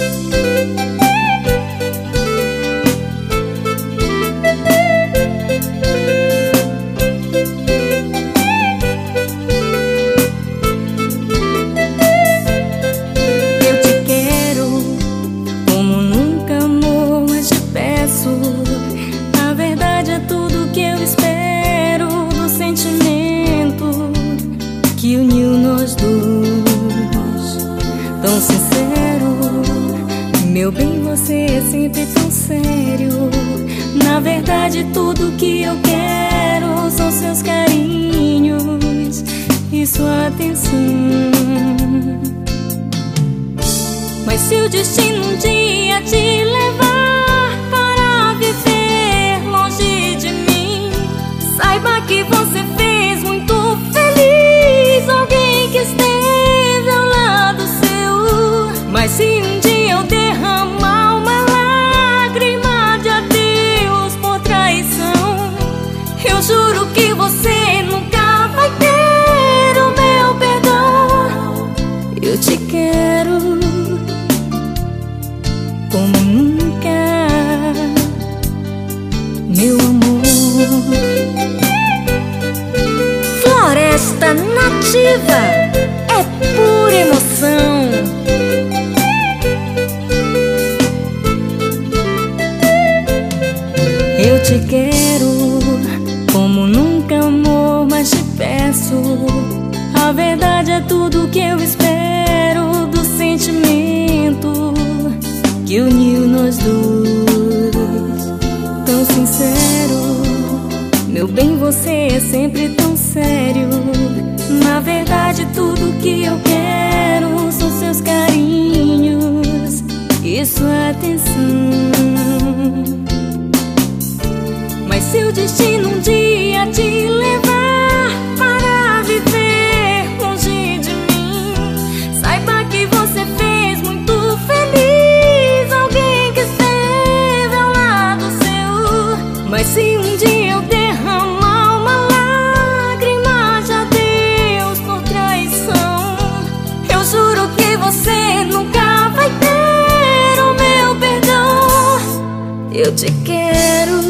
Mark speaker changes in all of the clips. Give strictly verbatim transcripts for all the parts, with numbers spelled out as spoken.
Speaker 1: Que uniu nós dois, tão sincero. Meu bem, você é sempre tão sério. Na verdade, tudo que eu quero são seus carinhos e sua atenção. Mas se o destino um dia te levar para viver longe de mim, saiba que você fez muito feliz alguém que esteve ao lado seu. Mas se um dia eu derramar uma lágrima de adeus por traição, eu juro que você nunca vai ter o meu perdão. Eu te quero como nunca, meu amor. Floresta Nativa é pura emoção. Eu te quero como nunca, amor, mas te peço. A verdade é tudo que eu espero do sentimento que uniu nós dois, tão sincero. Meu bem, você é sempre tão sério. Na verdade, tudo que eu quero são seus carinhos e sua atenção. Mas se o destino um dia te levar para viver longe de mim, saiba que você fez muito feliz alguém que esteve ao lado seu. Mas se um dia eu derramar uma lágrima de adeus por traição, eu juro que você nunca vai ter o meu perdão. Eu te quero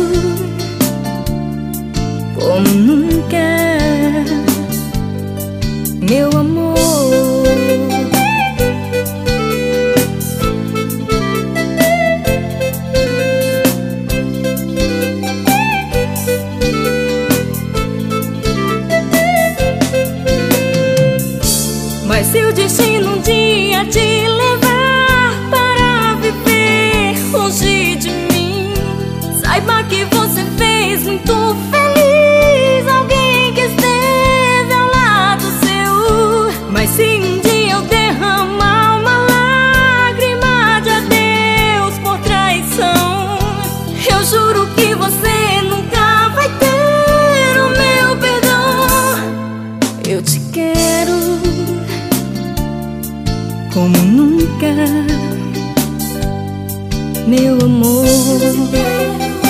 Speaker 1: como nunca, meu amor. Mas se o destino um dia te levar para viver longe de mim, saiba que você fez muito feliz alguém que esteve ao lado seu. Mas se um dia eu derramar uma lágrima de adeus por traição, eu juro que você nunca vai ter o meu perdão. Eu te quero como nunca, meu amor.